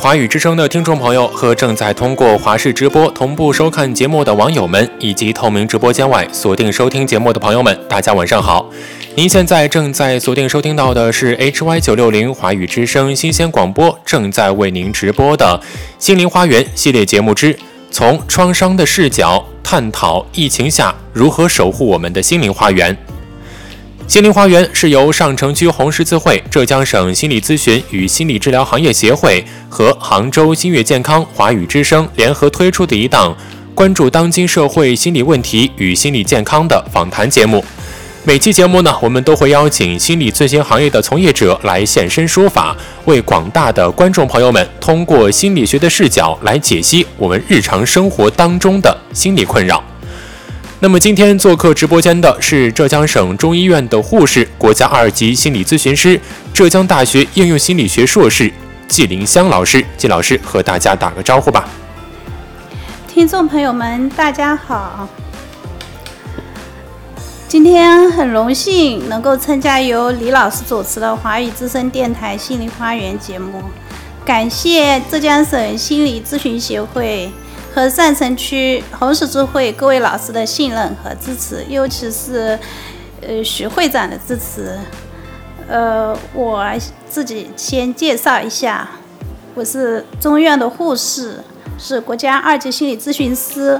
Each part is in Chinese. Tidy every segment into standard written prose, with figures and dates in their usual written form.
华语之声的听众朋友和正在通过华视直播同步收看节目的网友们，以及透明直播间外锁定收听节目的朋友们，大家晚上好。您现在正在锁定收听到的是 HY960 华语之声新鲜广播正在为您直播的心灵花园系列节目之从创伤的视角探讨疫情下如何守护我们的心灵花园。心灵花园是由上城区红十字会、浙江省心理咨询与心理治疗行业协会和杭州新月健康华语之声联合推出的一档关注当今社会心理问题与心理健康的访谈节目。每期节目呢，我们都会邀请心理咨询行业的从业者来现身说法，为广大的观众朋友们通过心理学的视角来解析我们日常生活当中的心理困扰。那么今天做客直播间的是浙江省中医院的护士、国家2级心理咨询师、浙江大学应用心理学硕士季林香老师。季老师和大家打个招呼吧。 听众朋友们大家好，今天很荣幸能够参加由李老师主持的华语之声电台心理花园节目，感谢浙江省心理咨询协会和上城区红十字会各位老师的信任和支持，尤其是许会长的支持。我自己先介绍一下，我是中医院的护士，是国家2级心理咨询师，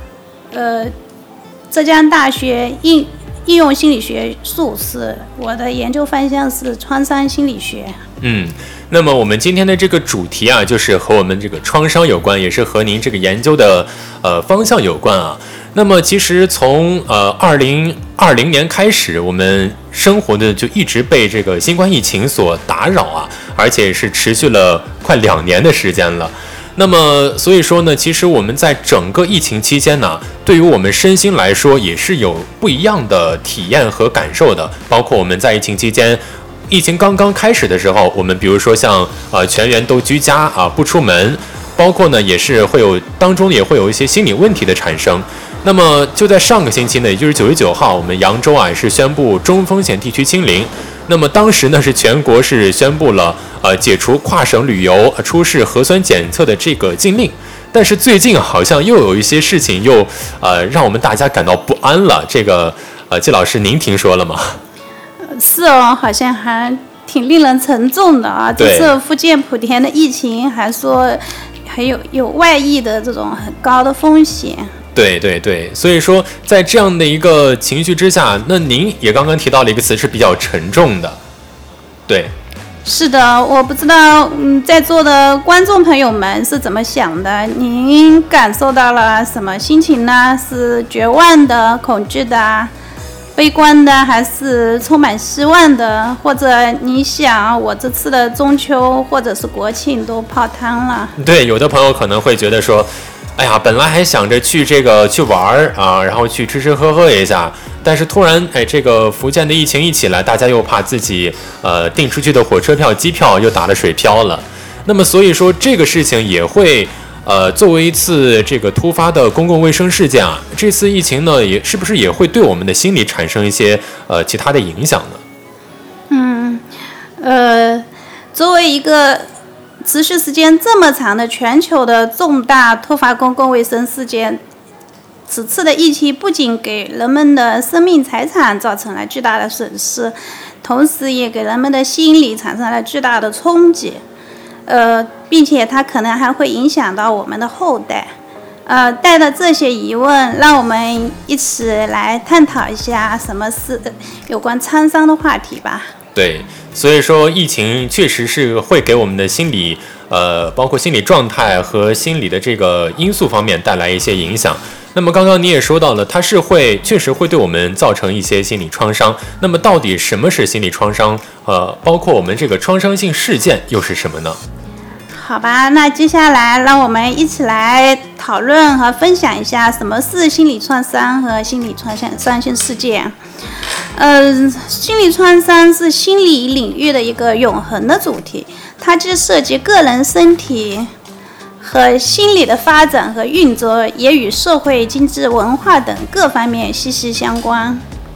浙江大学应用心理学硕士，我的研究方向是创伤心理学。 那么我们今天的这个主题啊，就是和我们这个创伤有关，也是和您这个研究的方向有关啊。那么其实从2020年开始，我们生活的就一直被这个新冠疫情所打扰啊，而且是持续了快2年的时间了。那么所以说呢，其实我们在整个疫情期间呢，对于我们身心来说也是有不一样的体验和感受的。包括我们在疫情期间，疫情刚刚开始的时候，我们比如说像全员都居家啊，不出门，包括呢也是会有当中也会有一些心理问题的产生。那么就在上个星期呢，也就是9月9号，我们扬州啊是宣布中风险地区清零。那么当时呢是全国是宣布了解除跨省旅游、出示核酸检测的这个禁令。但是最近好像又有一些事情又让我们大家感到不安了。这个季老师您听说了吗？ 是哦，好像还挺令人沉重的啊。这次福建莆田的疫情还说还有外溢的这种很高的风险。 对，所以说在这样的一个情绪之下，那您也刚刚提到了一个词是比较沉重的。对， 是的，我不知道在座的观众朋友们是怎么想的，您感受到了什么心情呢？是绝望的、恐惧的、悲观的，还是充满希望的？或者你想我这次的中秋或者是国庆都泡汤了？ 对，有的朋友可能会觉得说，哎呀，本来还想着去玩啊，然后去吃吃喝喝一下，但是突然这个福建的疫情一起来，大家又怕自己订出去的火车票、机票又打了水漂了。那么所以说这个事情也会作为一次这个突发的公共卫生事件啊，这次疫情呢也是不是也会对我们的心理产生一些其他的影响呢？ 作为一个持续时间这么长的全球的重大突发公共卫生事件，此次的疫情不仅给人们的生命财产造成了巨大的损失，同时也给人们的心理产生了巨大的冲击，并且它可能还会影响到我们的后代。带着这些疑问，让我们一起来探讨一下什么是有关创伤的话题吧。 对，所以说疫情确实是会给我们的心理包括心理状态和心理的这个因素方面带来一些影响。那么刚刚你也说到了，它是确实会对我们造成一些心理创伤。那么到底什么是心理创伤？包括我们这个创伤性事件又是什么呢？ 好吧，那接下来让我们一起来讨论和分享一下什么是心理创伤和心理创伤性事件。心理创伤是心理领域的一个永恒的主题，它既涉及个人身体和心理的发展和运作，也与社会、经济、文化等各方面息息相关。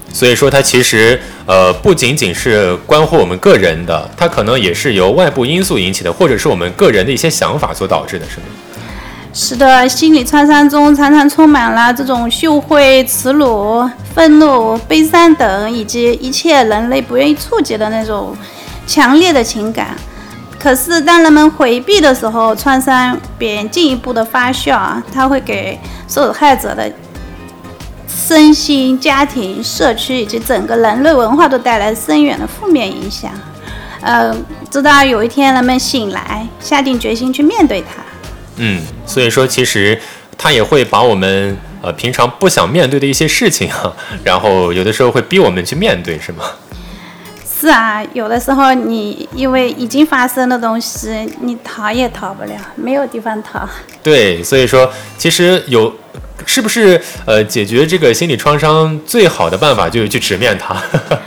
所以说它其实不仅仅是关乎我们个人的，它可能也是由外部因素引起的，或者是我们个人的一些想法所导致的，是吗？ 是的，心理创伤中常常充满了这种羞愧、耻辱、愤怒、悲伤等，以及一切人类不愿意触及的那种强烈的情感。可是当人们回避的时候，创伤便进一步的发酵，它会给受害者的身心、家庭、社区以及整个人类文化都带来深远的负面影响。直到有一天人们醒来，下定决心去面对它。 所以说其实它也会把我们平常不想面对的一些事情然后有的时候会逼我们去面对，是吗？ 是啊，有的时候你因为已经发生的东西，你逃也逃不了，没有地方逃。 对，所以说其实是不是解决这个心理创伤最好的办法就是去直面它？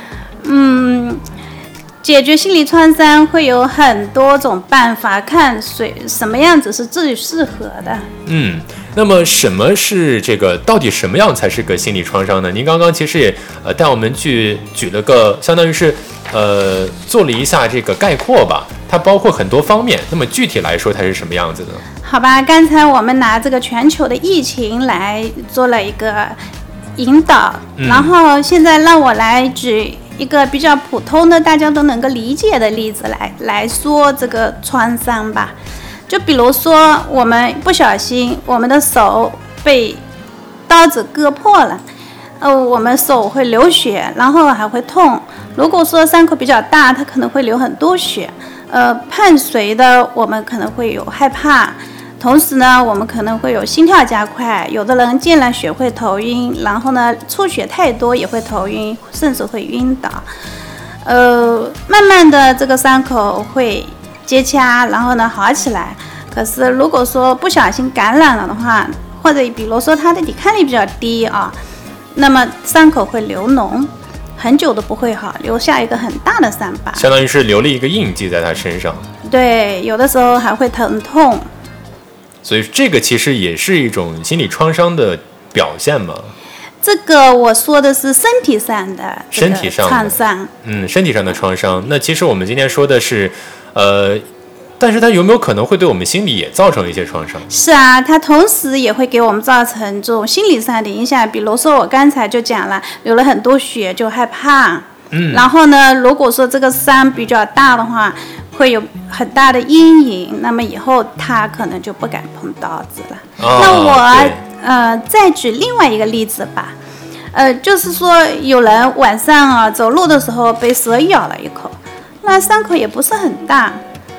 解决心理创伤会有很多种办法，看什么样子是自己适合的。 那么什么是到底什么样才是个心理创伤呢？您刚刚其实也带我们去举了个，相当于是做了一下这个概括吧，它包括很多方面。那么具体来说它是什么样子的呢？ 好吧，刚才我们拿这个全球的疫情来做了一个引导，然后现在让我来举一个比较普通的大家都能够理解的例子来说这个创伤吧。就比如说我们不小心我们的手被刀子割破了，我们手会流血，然后还会痛。如果说伤口比较大，它可能会流很多血。伴随的我们可能会有害怕，同时呢我们可能会有心跳加快，有的人见了血会头晕，然后呢出血太多也会头晕，甚至会晕倒。慢慢的这个伤口会结痂，然后呢好起来。可是如果说不小心感染了的话，或者比如说他的抵抗力比较低啊，那么伤口会流脓，很久都不会好，留下一个很大的伤疤， 相当于是留了一个印记在他身上。 对，有的时候还会疼痛。 所以这个其实也是一种心理创伤的表现嘛。 这个我说的是身体上的创伤。 身体上的创伤。那其实我们今天说的是但是它有没有可能会对我们心理也造成一些创伤？是啊，它同时也会给我们造成这种心理上的影响。比如说我刚才就讲了，流了很多血就害怕。然后呢，如果说这个伤比较大的话，会有很大的阴影，那么以后他可能就不敢碰刀子了。那我再举另外一个例子吧。就是说有人晚上走路的时候被蛇咬了一口，那伤口也不是很大。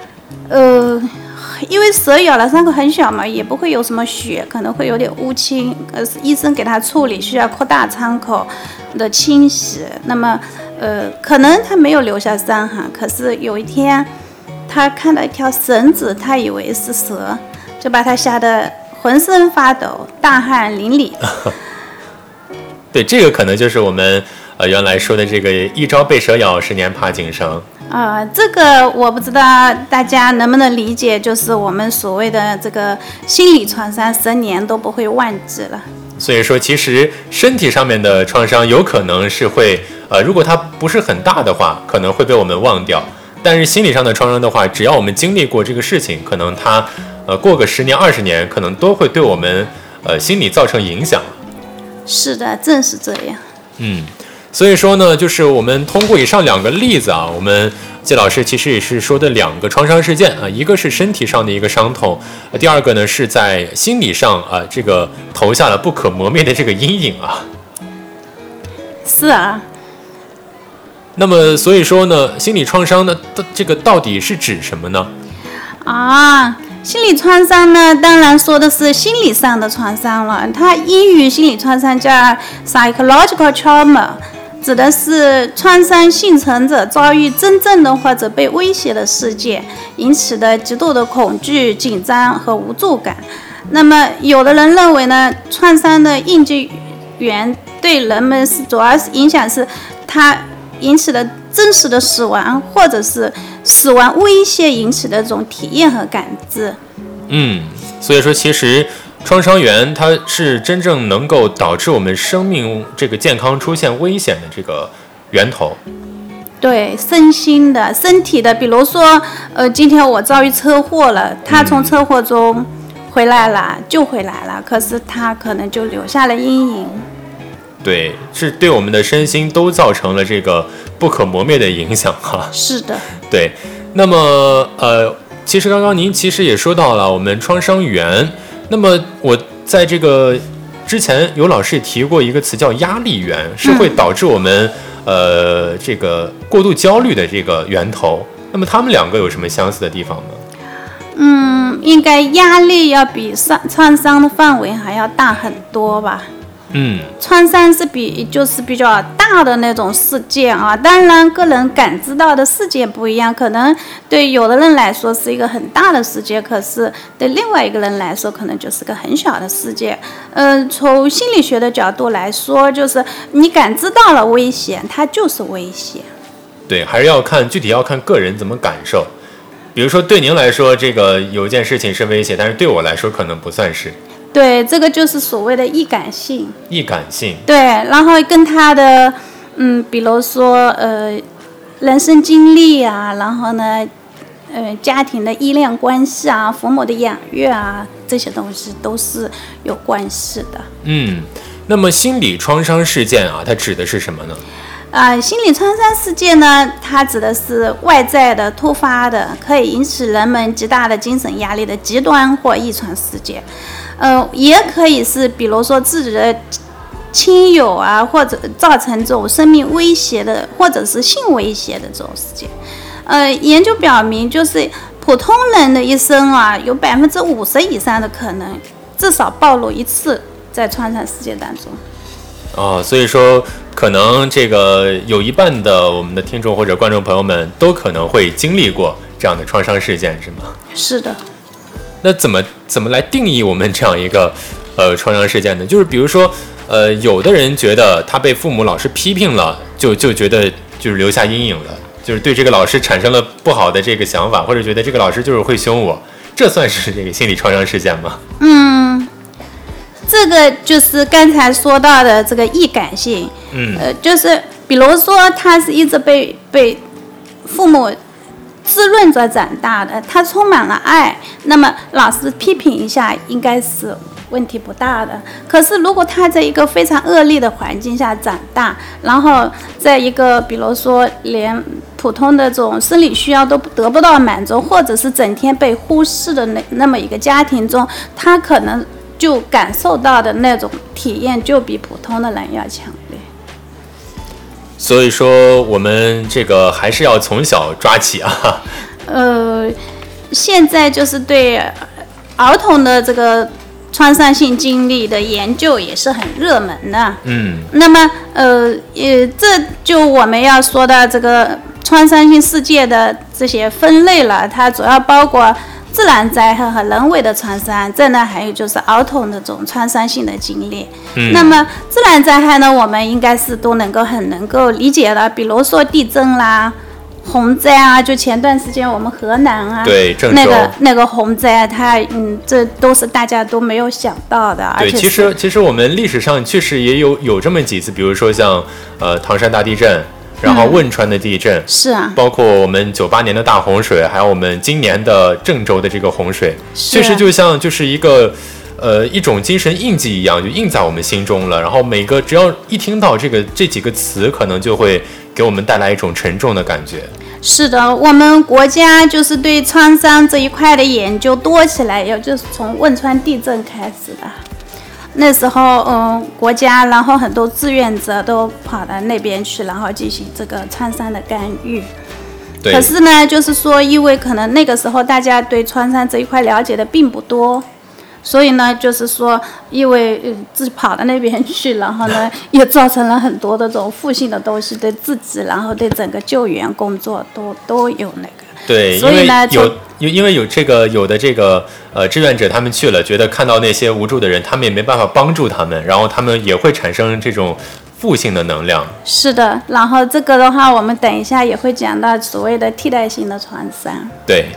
因为蛇咬了伤口很小嘛，也不会有什么血，可能会有点乌青。医生给他处理需要扩大伤口的清洗。那么可能他没有留下伤痕，可是有一天他看到一条绳子，他以为是蛇，就把他吓得浑身发抖，大汗淋漓。 对，这个可能就是我们原来说的这个一朝被蛇咬，10年怕井绳。 这个我不知道大家能不能理解，就是我们所谓的这个心理创伤，10年都不会忘记了。 所以说其实身体上面的创伤有可能是会如果它不是很大的话，可能会被我们忘掉。但是心理上的创伤的话，只要我们经历过这个事情，可能它过个10年20年，可能都会对我们心理造成影响。 是的，正是这样。 所以说呢，就是我们通过以上2个例子我们季老师其实也是说的2个创伤事件一个是身体上的一个伤痛，第2个呢是在心理上这个投下了不可磨灭的这个阴影是啊。 那么所以说呢，心理创伤呢，这个到底是指什么呢？ 心理创伤呢，当然说的是心理上的创伤了。它英语心理创伤叫 psychological trauma， 指的是创伤幸存者遭遇真正的或者被威胁的事件，引起的极度的恐惧、紧张和无助感。那么有的人认为呢，创伤的应激源对人们主要是影响是它引起的真实的死亡，或者是死亡威胁引起的这种体验和感知。 所以说其实创伤源它是真正能够导致我们生命这个健康出现危险的这个源头。 对，身心的、身体的，比如说，今天我遭遇车祸了，他从车祸中回来了，救回来了，可是他可能就留下了阴影。 对，是对我们的身心都造成了这个不可磨灭的影响哈。 是的。 对，那么其实刚刚您其实也说到了我们创伤源，那么我在这个之前有老师也提过一个词叫压力源，是会导致我们这个过度焦虑的这个源头。那么他们两个有什么相似的地方呢？ 应该压力要比创伤的范围还要大很多吧。创伤是就是比较大的那种事件啊，当然个人感知到的事件不一样，可能对有的人来说是一个很大的事件，可是对另外一个人来说可能就是个很小的事件。从心理学的角度来说，就是你感知到了危险，它就是危险。 对，还是要看具体要看个人怎么感受。比如说对您来说这个有一件事情是危险，但是对我来说可能不算是。 对，这个就是所谓的易感性。 易感性。 对，然后跟他的比如说人生经历啊，然后呢家庭的依恋关系啊，父母的养育啊，这些东西都是有关系的。 那么心理创伤事件啊，它指的是什么呢？ 心理创伤事件呢，它指的是外在的、突发的，可以引起人们极大的精神压力的极端或异常事件。也可以是比如说自己的亲友啊，或者造成这种生命威胁的，或者是性威胁的这种事件。研究表明，就是普通人的一生啊，有50%以上的可能至少暴露一次在创伤事件当中。 所以说可能这个有一半的我们的听众或者观众朋友们都可能会经历过这样的创伤事件，是吗？ 是的。 那怎么来定义我们这样一个创伤事件呢？就是比如说有的人觉得他被父母老师批评了，就觉得就是留下阴影了，就是对这个老师产生了不好的这个想法，或者觉得这个老师就是会凶我，这算是这个心理创伤事件吗？ 这个就是刚才说到的这个易感性。就是比如说他是一直被父母滋润着长大的，他充满了爱，那么老师批评一下应该是问题不大的。可是如果他在一个非常恶劣的环境下长大，然后在一个比如说连普通的这种生理需要都得不到满足，或者是整天被忽视的那么一个家庭中，他可能就感受到的那种体验就比普通的人要强烈。 所以说我们这个还是要从小抓起啊。 现在就是对儿童的这个创伤性经历的研究也是很热门的。那么这就我们要说到这个创伤性事件的这些分类了，它主要包括自然灾害和人为的创伤，这呢还有就是儿童的这种创伤性的经历。那么自然灾害呢，我们应该是都很能够理解的，比如说地震啦、洪灾啊，就前段时间我们河南啊， 对，郑州那个洪灾，它这都是大家都没有想到的。 对，其实我们历史上确实也有这么几次，比如说像唐山大地震。然后汶川的地震， 是啊， 包括我们98年的大洪水，还有我们今年的郑州的这个洪水，确实就像就是一个一种精神印记一样，就印在我们心中了。然后每个只要一听到这几个词，可能就会给我们带来一种沉重的感觉。 是的，我们国家就是对创伤这一块的研究多起来，也就是从汶川地震开始的。那时候，国家然后很多志愿者都跑到那边去，然后进行这个创伤的干预。可是呢，就是说，因为可能那个时候大家对创伤这一块了解的并不多，所以呢，就是说，因为自己跑到那边去，然后呢，也造成了很多的这种负性的东西，对自己，然后对整个救援工作都有那个。 对， 所以呢， 因为有的这个志愿者他们去了，觉得看到那些无助的人，他们也没办法帮助他们，然后他们也会产生这种负性的能量。 是的，然后这个的话，我们等一下也会讲到所谓的替代性的创伤。 对，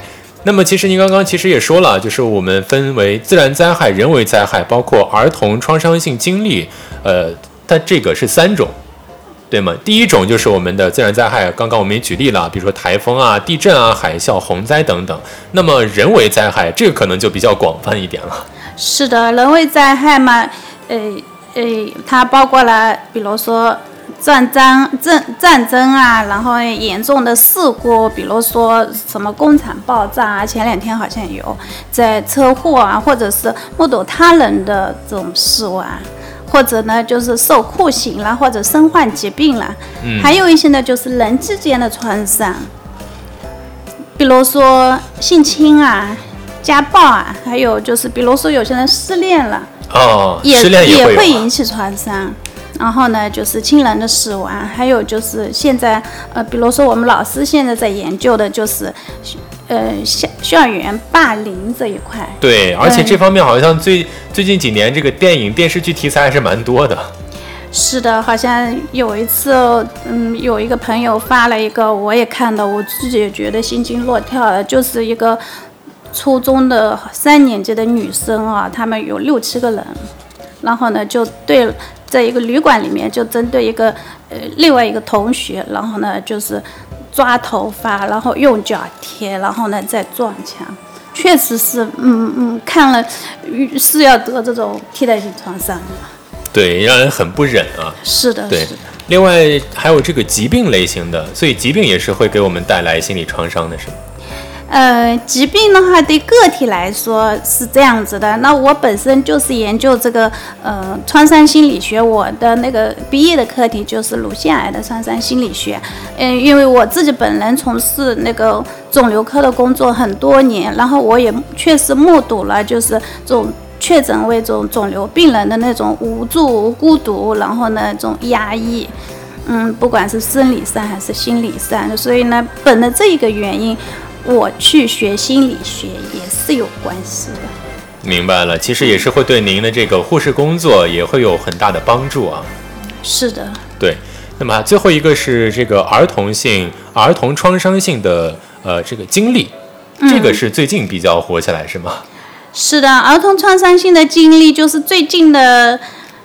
那么其实您刚刚其实也说了，就是我们分为自然灾害、人为灾害，包括儿童创伤性经历，它这个是3种，对吗？第一种就是我们的自然灾害，刚刚我们也举例了，比如说台风啊、地震啊、海啸、洪灾等等。那么人为灾害，这个可能就比较广泛一点了。 是的，人为灾害嘛，它包括了，比如说战争啊，然后严重的事故，比如说什么工厂爆炸啊，前2天好像有在车祸啊，或者是目睹他人的这种事物啊，或者呢就是受酷刑啦，或者身患疾病啦，还有一些呢就是人之间的创伤，比如说性侵啊、家暴啊，还有就是比如说有些人失恋了， 失恋也会引起创伤。然后呢，就是亲人的死亡，还有就是现在比如说我们老师现在在研究的就是校园霸凌这一块。 对，而且这方面好像最近几年这个电影电视剧题材还是蛮多的。 是的，好像有一次有一个朋友发了一个，我也看到，我自己也觉得心惊肉跳的，就是一个初中的3年级的女生啊，他们有6、7个人，然后呢就对在一个旅馆里面就针对一个另外一个同学，然后呢就是抓头发，然后用脚贴，然后呢再撞墙，确实是看了是要得这种替代性创伤的。 对，让人很不忍啊。 是的， 对。 是的。 另外还有这个疾病类型的，所以疾病也是会给我们带来心理创伤的，是吗？ 疾病的话，对个体来说是这样子的。那我本身就是研究这个创伤心理学，我的那个毕业的课题就是乳腺癌的创伤心理学。因为我自己本人从事那个肿瘤科的工作很多年，然后我也确实目睹了就是这种确诊为这种肿瘤病人的那种无助、孤独，然后呢这种压抑。不管是生理上还是心理上，所以呢，本着这一个原因，我去学心理学也是有关系的。 明白了，其实也是会对您的这个护士工作也会有很大的帮助啊。 是的。 对，那么最后一个是这个儿童创伤性的这个经历，这个是最近比较火起来是吗？ 是的，儿童创伤性的经历就是最近的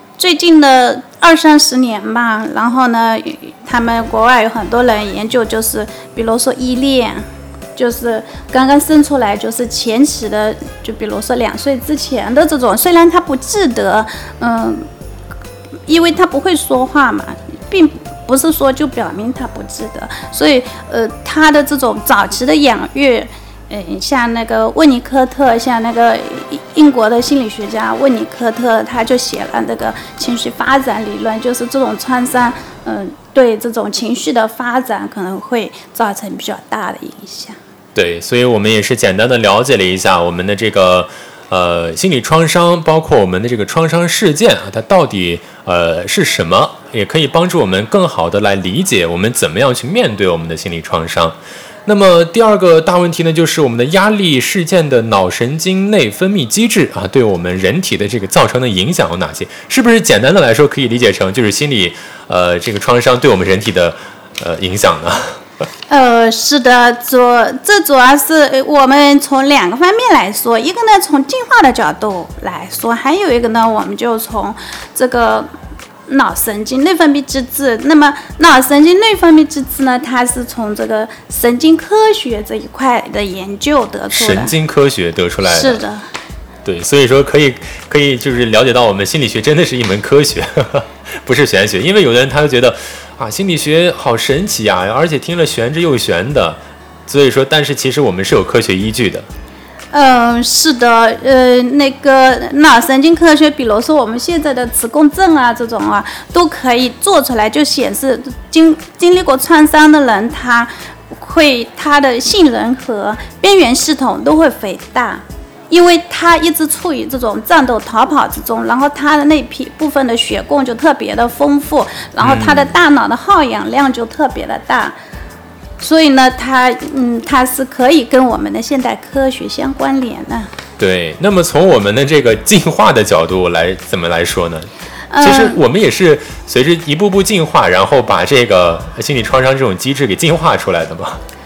20-30年吧。然后呢，他们国外有很多人研究，就是比如说依恋，就是刚刚生出来就是前期的，就比如说2岁之前的这种，虽然他不记得，因为他不会说话嘛，并不是说就表明他不记得，所以他的这种早期的养育。像那个温尼科特，像那个英国的心理学家温尼科特，他就写了那个情绪发展理论，就是这种创伤，对这种情绪的发展可能会造成比较大的影响。 对，所以我们也是简单的了解了一下我们的这个心理创伤，包括我们的这个创伤事件啊，它到底是什么，也可以帮助我们更好的来理解我们怎么样去面对我们的心理创伤。那么第二个大问题呢，就是我们的压力事件的脑神经内分泌机制啊，对我们人体的这个造成的影响有哪些？是不是简单的来说可以理解成就是心理这个创伤对我们人体的影响呢？ 是的，这主要是我们从2个方面来说，一个呢从进化的角度来说，还有一个呢我们就从这个脑神经内分泌机制。那么脑神经内分泌机制呢，它是从这个神经科学这一块的研究得出来。 神经科学得出来的。 是的。 对，所以说可以就是了解到我们心理学真的是一门科学，不是玄学。因为有的人他会觉得啊，心理学好神奇啊，而且听了玄之又玄的。所以说，但是其实我们是有科学依据的。 是的，那个脑神经科学，比如说我们现在的磁共振啊，这种啊，都可以做出来，就显示经历过创伤的人，他的杏仁核边缘系统都会肥大，因为他一直处于这种战斗逃跑之中，然后他的那批部分的血供就特别的丰富，然后他的大脑的耗氧量就特别的大。所以呢，它是可以跟我们的现代科学相关联的。 对，那么从我们的这个进化的角度来怎么来说呢？其实我们也是随着一步步进化，然后把这个心理创伤这种机制给进化出来的嘛。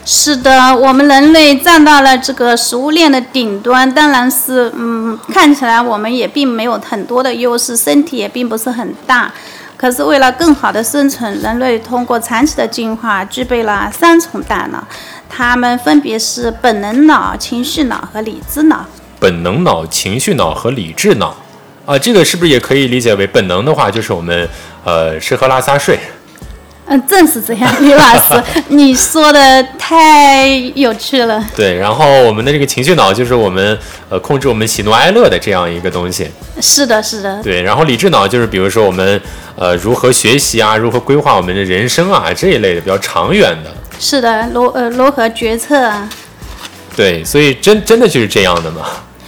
是的，我们人类站到了这个食物链的顶端，当然是，看起来我们也并没有很多的优势，身体也并不是很大。可是为了更好的生存，人类通过长期的进化，具备了3重大脑，它们分别是本能脑、情绪脑和理智脑。 本能脑、情绪脑和理智脑啊，这个是不是也可以理解为本能的话，就是我们吃喝拉撒睡？ 正是这样，李老师，你说的太有趣了。 对，然后我们的这个情绪脑就是我们控制我们喜怒哀乐的这样一个东西。 是的，是的。 对，然后理智脑就是比如说我们如何学习啊，如何规划我们的人生啊这一类的比较长远的。 是的，如何决策啊？ 对，所以真的就是这样的吗？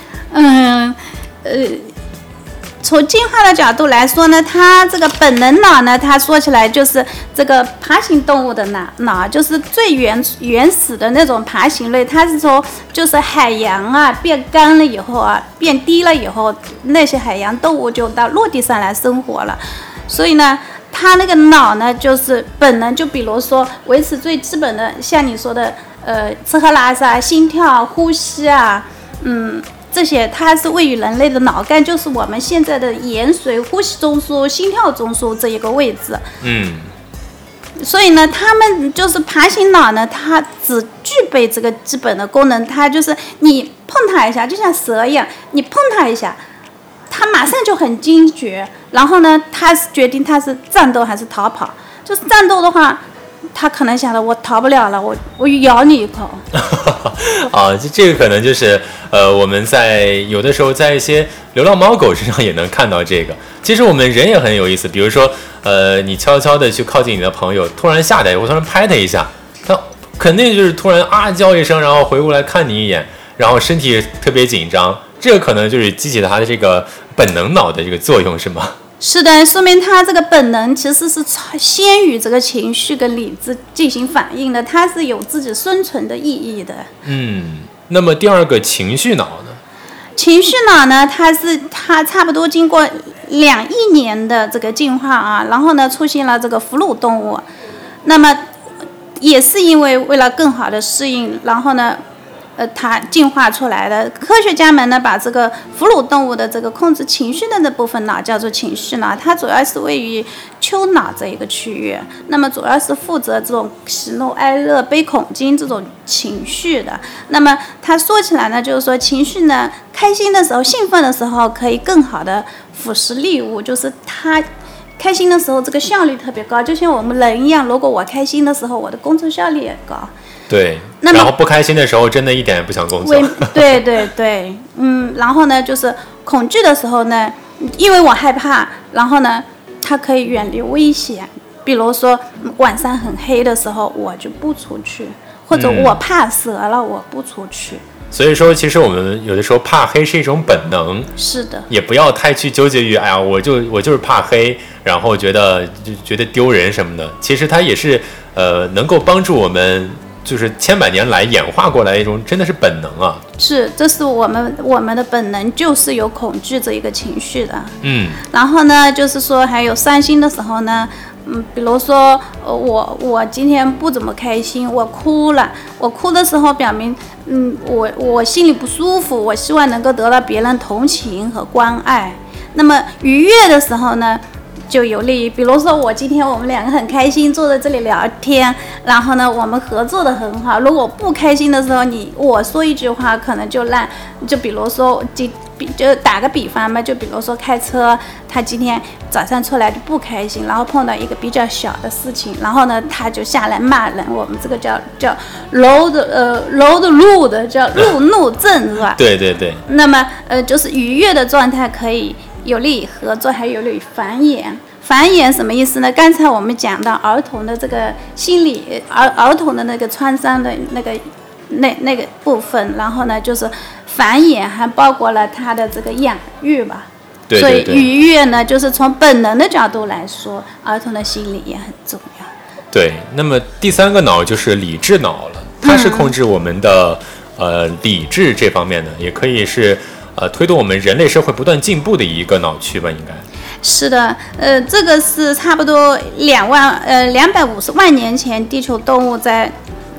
从进化的角度来说呢，它这个本能脑呢，它说起来就是这个爬行动物的脑，就是最原始的那种爬行类。它是从就是海洋啊变干了以后啊，变低了以后，那些海洋动物就到陆地上来生活了。所以呢，它那个脑呢，就是本能，就比如说维持最基本的，像你说的，吃喝拉撒、心跳、呼吸啊，这些它是位于人类的脑干，就是我们现在的盐水、呼吸中枢、心跳中枢这一个位置。所以呢，它们就是爬行脑呢，它只具备这个基本的功能，它就是你碰它一下，就像蛇一样，你碰它一下，它马上就很惊觉，然后呢，它是决定它是战斗还是逃跑。就是战斗的话，他可能想着我逃不了了，我咬你一口。 啊，这个可能就是我们在有的时候在一些流浪猫狗身上也能看到这个。其实我们人也很有意思，比如说你悄悄的去靠近你的朋友，突然吓得我突然拍他一下，他肯定就是突然啊叫一声，然后回过来看你一眼，然后身体特别紧张，这个可能就是激起他的这个本能脑的这个作用，是吗？ 是的，说明他这个本能其实是先于这个情绪跟理智进行反应的，它是有自己生存的意义的。 那么第二个情绪脑呢？ 情绪脑呢，它差不多经过2亿年的这个进化啊，然后呢出现了这个哺乳动物，那么也是因为为了更好的适应，然后呢它进化出来的。科学家们呢，把这个哺乳动物的这个控制情绪的那部分脑叫做情绪脑，它主要是位于丘脑这一个区域，那么主要是负责这种喜怒哀乐悲恐惊这种情绪的。那么它说起来呢，就是说情绪呢，开心的时候、兴奋的时候可以更好的腐蚀利物，就是它开心的时候这个效率特别高，就像我们人一样，如果我开心的时候，我的工作效率也高。 对，然后不开心的时候，真的一点也不想工作。 对对对，然后呢，就是恐惧的时候呢，因为我害怕，然后呢，它可以远离危险。比如说晚上很黑的时候，我就不出去，或者我怕蛇了，我不出去。 所以说，其实我们有的时候怕黑是一种本能。 是的。也不要太去纠结于，哎呀，我就是怕黑，然后觉得丢人什么的。其实它也是能够帮助我们。就是千百年来演化过来一种真的是本能啊！ 是，这是我们的本能，就是有恐惧这一个情绪的。然后呢，就是说还有伤心的时候呢，比如说我今天不怎么开心，我哭了，我哭的时候表明，我心里不舒服，我希望能够得到别人同情和关爱。那么愉悦的时候呢？就有利于，比如说我今天我们2个很开心坐在这里聊天，然后呢我们合作的很好。如果不开心的时候，我说一句话，可能就比如说就打个比方嘛，就比如说开车，他今天早上出来就不开心，然后碰到一个比较小的事情，然后呢他就下来骂人，我们这个叫road rude，叫路怒症，是吧？ 对对对。 那么就是愉悦的状态可以有利于合作，还有利于繁衍。繁衍什么意思呢？刚才我们讲到儿童的这个心理，儿童的那个创伤的那个部分，然后呢，就是繁衍还包括了他的这个养育吧。 对对对。 所以愉悦呢，就是从本能的角度来说，儿童的心理也很重要。 对，那么第3个脑就是理智脑了，它是控制我们的理智这方面的，也可以是推动我们人类社会不断进步的一个脑区吧，应该。 是的，这个是差不多250万年前地球动物在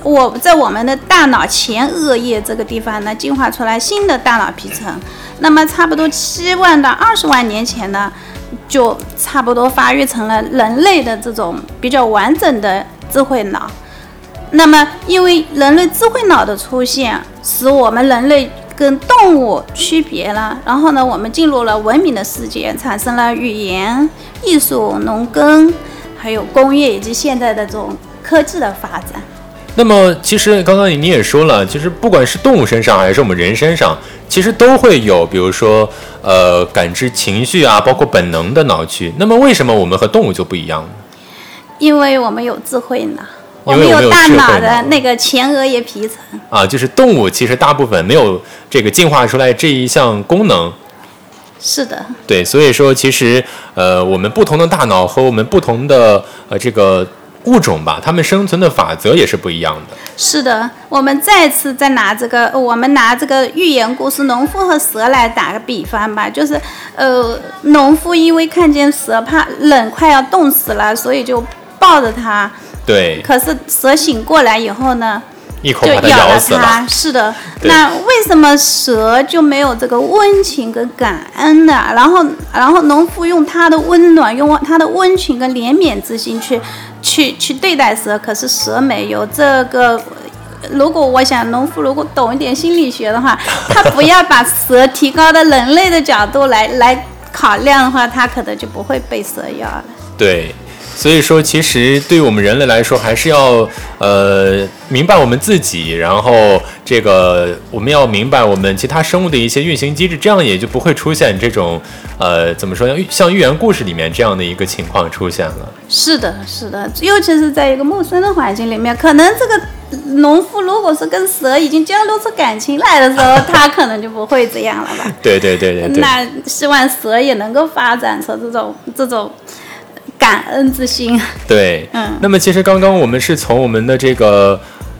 在我们的大脑前额叶这个地方呢，进化出来新的大脑皮层。那么差不多7万到20万年前呢，就差不多发育成了人类的这种比较完整的智慧脑。那么因为人类智慧脑的出现，使我们人类跟动物区别了，然后呢，我们进入了文明的世界，产生了语言、艺术、农耕，还有工业以及现在的这种科技的发展。 那么其实刚刚你也说了，其实不管是动物身上还是我们人身上，其实都会有比如说感知情绪啊，包括本能的脑区。那么为什么我们和动物就不一样呢？ 因为我们有智慧脑， 我们有大脑的那个前额叶皮层啊，就是动物其实大部分没有这个进化出来这一项功能。 是的， 对，所以说其实我们不同的大脑和我们不同的这个物种吧，它们生存的法则也是不一样的。 是的，我们再拿这个寓言故事农夫和蛇来打个比方吧，就是农夫因为看见蛇怕冷快要冻死了，所以就抱着它。 对。 可是蛇醒过来以后呢， 一口把它咬死了。 是的，那为什么蛇就没有这个温情跟感恩呢？然后农夫用他的温暖，用他的温情跟怜悯之心去对待蛇，可是蛇没有这个。如果我想农夫如果懂一点心理学的话，他不要把蛇提高到人类的角度来考量的话，他可能就不会被蛇咬了。 对。所以说其实对于我们人类来说，还是要明白我们自己，然后这个我们要明白我们其他生物的一些运行机制，这样也就不会出现这种怎么说呢，像寓言故事里面这样的一个情况出现了。是的， 尤其是在一个陌生的环境里面，可能这个农夫如果是跟蛇已经交流出感情来的时候，他可能就不会这样了吧。 对。 那希望蛇也能够发展出这种感恩之心。 对，那么其实刚刚我们是从我们的这个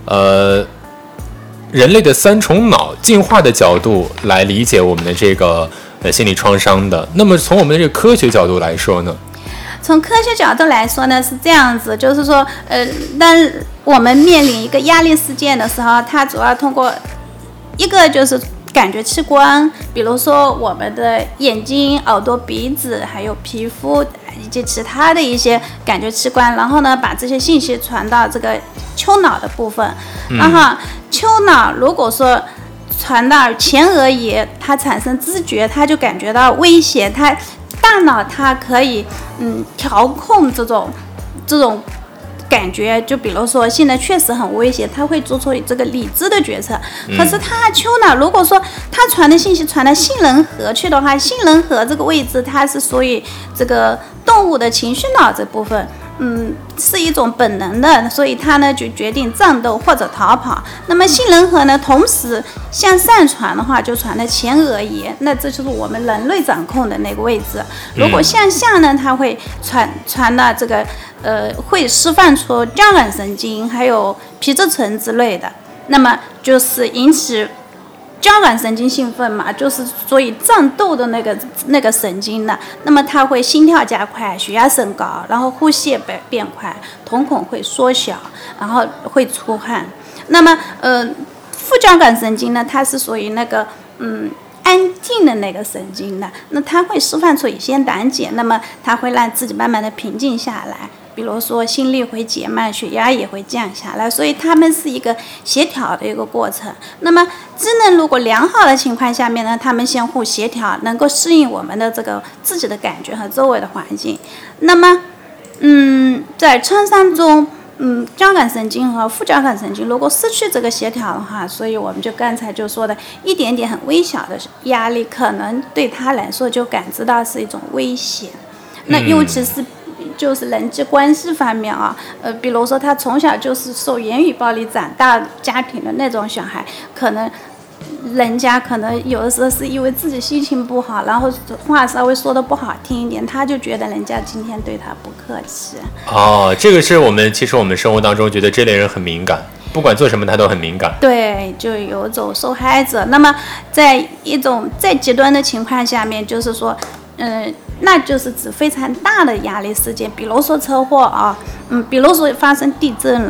人类的3重脑进化的角度来理解我们的这个心理创伤的。那么从我们的这个科学角度来说呢？ 从科学角度来说呢，是这样子，就是说，当我们面临一个压力事件的时候，它主要通过一个就是感觉器官，比如说我们的眼睛、耳朵、鼻子，还有皮肤以及其他的一些感觉器官，然后呢，把这些信息传到这个丘脑的部分。然后丘脑如果说传到前额叶，它产生知觉，它就感觉到威胁，它大脑它可以调控这种感觉，就比如说现在确实很危险，它会做出这个理智的决策。可是它丘脑如果说它传的信息传到杏仁核去的话，杏仁核这个位置它是属于这个动物的情绪脑这部分，是一种本能的，所以它呢就决定战斗或者逃跑。那么杏仁核呢，同时向上传的话，就传到前额叶，那这就是我们人类掌控的那个位置。如果向下呢，它会传到这个会释放出交感神经，还有皮质醇之类的，那么就是引起交感神经兴奋嘛，就是所以战斗的那个神经的，那么它会心跳加快，血压升高，然后呼吸变快，瞳孔会缩小，然后会出汗。那么副交感神经呢，它是属于那个安静的那个神经的，那它会释放出乙酰胆碱，那么它会让自己慢慢的平静下来。比如说心率会减慢，血压也会降下来，所以它们是一个协调的一个过程。那么智能如果良好的情况下面呢，它们相互协调，能够适应我们的这个自己的感觉和周围的环境。那么在创伤中交感神经和副交感神经如果失去这个协调的话，所以我们就刚才就说的一点点很微小的压力，可能对他来说就感知到是一种危险。那尤其是就是人际关系方面啊，比如说他从小就是受言语暴力长大家庭的那种小孩，可能人家可能有的时候是因为自己心情不好，然后话稍微说的不好听一点，他就觉得人家今天对他不客气。 这个是其实我们生活当中觉得这类人很敏感，不管做什么他都很敏感。 对，就有种受害者。那么在一种再极端的情况下面，就是说那就是指非常大的压力事件，比如说车祸啊，比如说发生地震了，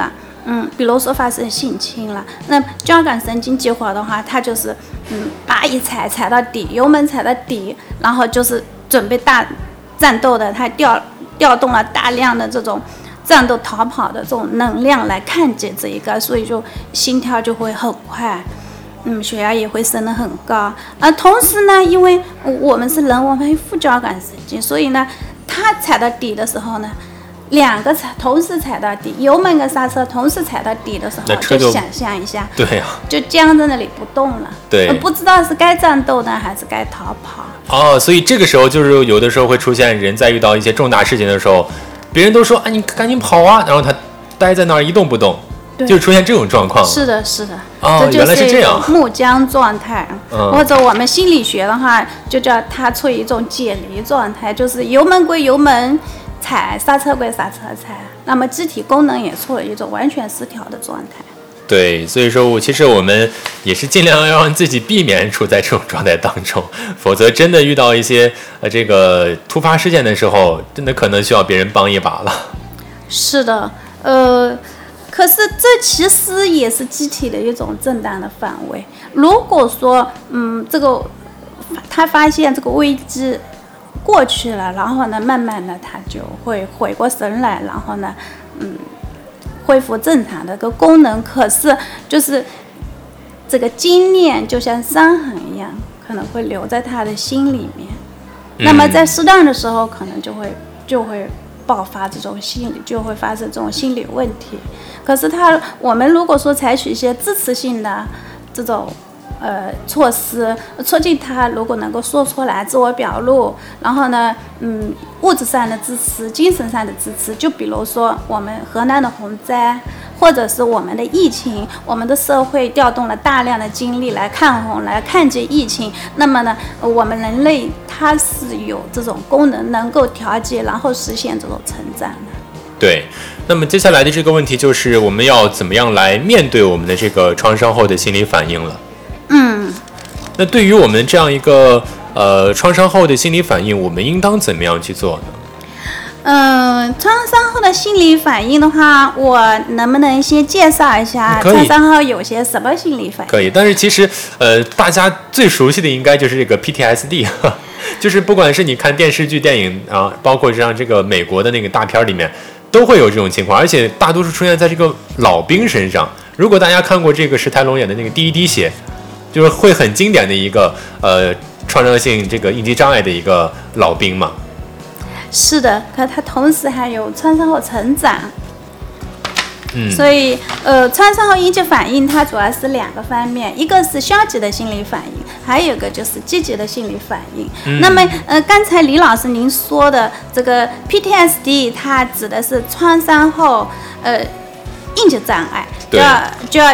比如说发生性侵了，那交感神经激活的话，它就是把一踩到底，油门踩到底，然后就是准备大战斗的，它调动了大量的这种战斗逃跑的这种能量来抗击这一个，所以就心跳就会很快，血压也会升得很高。而同时呢，因为我们是人，我们副交感神经，所以呢，它踩到底的时候呢，两个同时踩到底，油门跟刹车同时踩到底的时候，就想象一下， 对呀， 就僵在那里不动了， 对， 不知道是该战斗呢还是该逃跑。 所以这个时候就是有的时候会出现人在遇到一些重大事情的时候，别人都说你赶紧跑啊，然后他待在那儿一动不动，就出现这种状况。 是的， 这就是原来是这样， 木僵状态，或者我们心理学的话就叫它处于一种解离状态，就是油门归油门踩，刹车归刹车踩，那么机体功能也处于一种完全失调的状态。 对，所以说其实我们也是尽量要让自己避免处在这种状态当中，否则真的遇到一些这个突发事件的时候，真的可能需要别人帮一把了。是的，可是这其实也是机体的一种正当的防卫。如果说这个他发现这个危机过去了，然后呢，慢慢的他就会回过神来，然后呢，恢复正常的个功能。可是就是这个经验就像伤痕一样，可能会留在他的心里面。那么在适当的时候，可能就会爆发这种就会发生这种心理问题。可是我们如果说采取一些支持性的这种措施，促进他如果能够说出来，自我表露，然后呢，物质上的支持，精神上的支持，就比如说我们河南的洪灾，或者是我们的疫情，我们的社会调动了大量的精力来抗洪，来抗击疫情。那么呢，我们人类它是有这种功能，能够调节，然后实现这种成长的。 对，那么接下来的这个问题就是我们要怎么样来面对我们的这个创伤后的心理反应了。那对于我们这样一个创伤后的心理反应，我们应当怎么样去做呢？创伤后的心理反应的话，我能不能先介绍一下创伤后有些什么心理反应？ 可以，但是其实大家最熟悉的应该就是这个 PTSD， 就是不管是你看电视剧、电影啊，包括像这个美国的那个大片里面，都会有这种情况，而且大多数出现在这个老兵身上。如果大家看过这个史泰龙演的那个《第一滴血》，就是会很经典的一个创伤性这个应激障碍的一个老兵嘛。 是的，可他同时还有创伤后成长。所以创伤后应激反应它主要是两个方面，一个是消极的心理反应，还有一个就是积极的心理反应。那么刚才李老师您说的这个 PTSD， 它指的是创伤后应激障碍，叫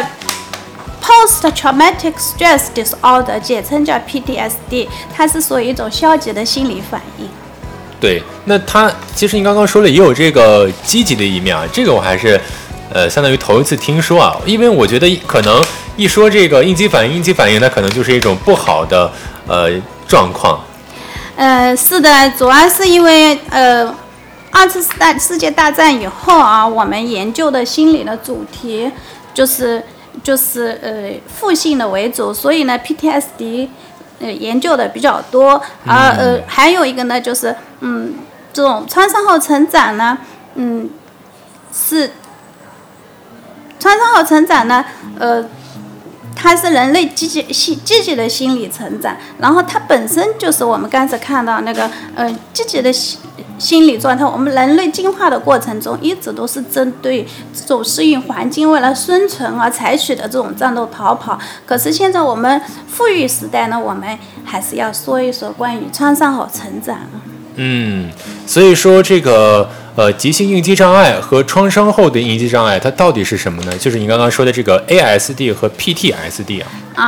Post Traumatic Stress Disorder， 简称叫 PTSD， 它是属于一种消极的心理反应。 对，那它其实您刚刚说了也有这个积极的一面啊，这个我还是相当于头一次听说啊，因为我觉得可能一说这个应激反应，它可能就是一种不好的状况。 是的，主要是因为二次世界大战以后啊，我们研究的心理的主题就是负性的为主，所以呢 PTSD 研究的比较多。还有一个呢就是这种创伤后成长呢，是创伤后成长呢，它是人类积极的心理成长，然后它本身就是我们刚才看到那个积极的心理状态。我们人类进化的过程中，一直都是针对这种适应环境、为了生存而采取的这种战斗逃跑。可是现在我们富裕时代呢，我们还是要说一说关于创伤后成长。 所以说这个急性应激障碍和创伤后的应激障碍，它到底是什么呢？就是你刚刚说的这个 ASD 和 PTSD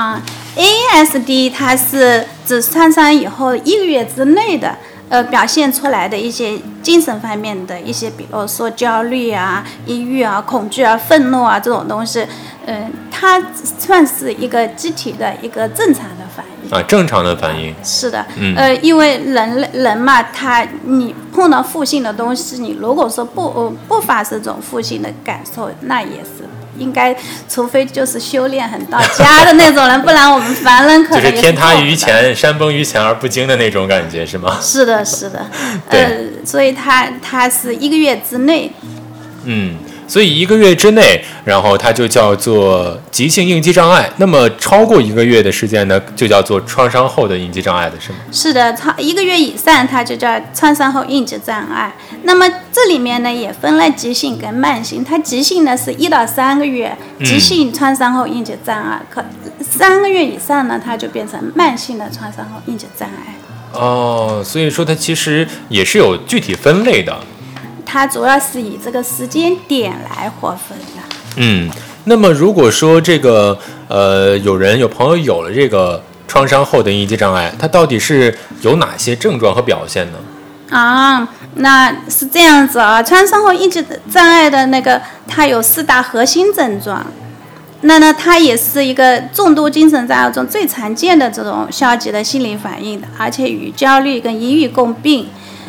ASD 它是指创伤以后1个月之内的表现出来的一些精神方面的一些，比如说焦虑啊、抑郁啊、恐惧啊、愤怒啊这种东西，它算是一个机体的一个正常的反应。 啊，正常的反应。 是的，因为人嘛，你碰到负性的东西，你如果说不发生这种负性的感受，那也是应该，除非就是修炼很到家的那种人，不然我们凡人可能就是天塌于前，山崩于前而不惊的那种感觉，是吗？ 是的，是的，所以它是1个月之内。 所以1个月之内，然后它就叫做急性应激障碍。那么超过1个月的时间呢，就叫做创伤后的应激障碍的是吗？ 是的，1个月以上它就叫创伤后应激障碍。那么这里面呢也分了急性跟慢性，它急性呢是1到3个月，急性创伤后应激障碍，可3个月以上呢，它就变成慢性的创伤后应激障碍。 哦，所以说它其实也是有具体分类的。 它主要是以这个时间点来划分的。 那么如果说这个有朋友有了这个创伤后的应激障碍，它到底是有哪些症状和表现呢？ 那是这样子啊，创伤后应激障碍的那个，它有4大核心症状。那呢，它也是一个众多精神障碍中最常见的这种消极的心理反应的，而且与焦虑跟抑郁共病。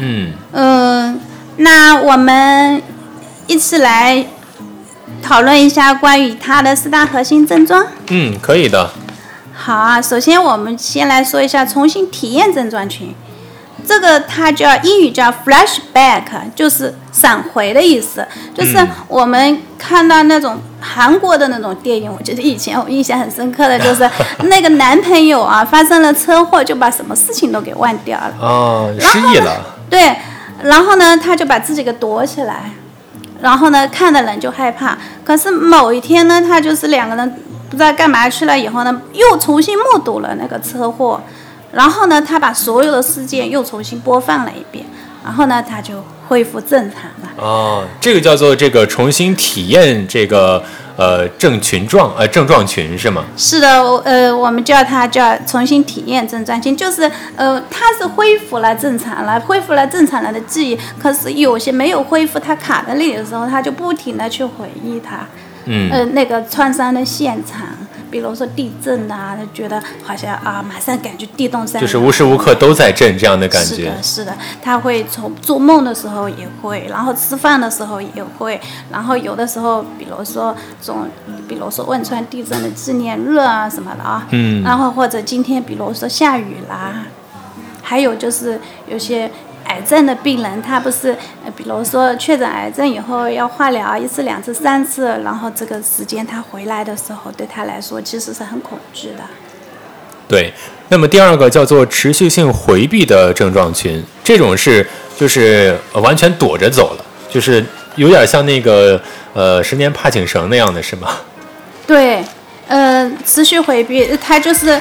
那我们一起来讨论一下关于它的4大核心症状。 可以的。 好啊，首先我们先来说一下重新体验症状群。这个它英语叫 flashback， 就是闪回的意思。就是我们看到那种韩国的那种电影，我觉得以前我印象很深刻的就是那个男朋友啊发生了车祸，就把什么事情都给忘掉了。 失忆了。 对。然后呢，他就把自己给躲起来，然后呢，看的人就害怕。可是某一天呢，他就是2个人不知道干嘛去了以后呢，又重新目睹了那个车祸，然后呢，他把所有的事件又重新播放了一遍，然后呢，他就恢复正常了。 这个叫做这个重新体验这个症状群是吗？ 是的，我们叫它重新体验症状群，就是它是恢复了正常了，恢复了正常人的记忆，可是有些没有恢复，它卡在那里的时候，它就不停的去回忆它，那个创伤的现场。比如说地震啊，他觉得好像马上感觉地动山摇， 就是无时无刻都在震这样的感觉。 是的，他会从做梦的时候也会，然后吃饭的时候也会，然后有的时候比如说汶川地震的纪念日啊什么的啊，然后或者今天比如说下雨啦，还有就是有些癌症的病人，他不是比如说确诊癌症以后要化疗1次、2次、3次，然后这个时间他回来的时候，对他来说其实是很恐惧的。 对，那么第2个叫做持续性回避的症状群，这种就是完全躲着走了，就是有点像那个10年怕井绳那样的是吗？ 对。持续回避，它就是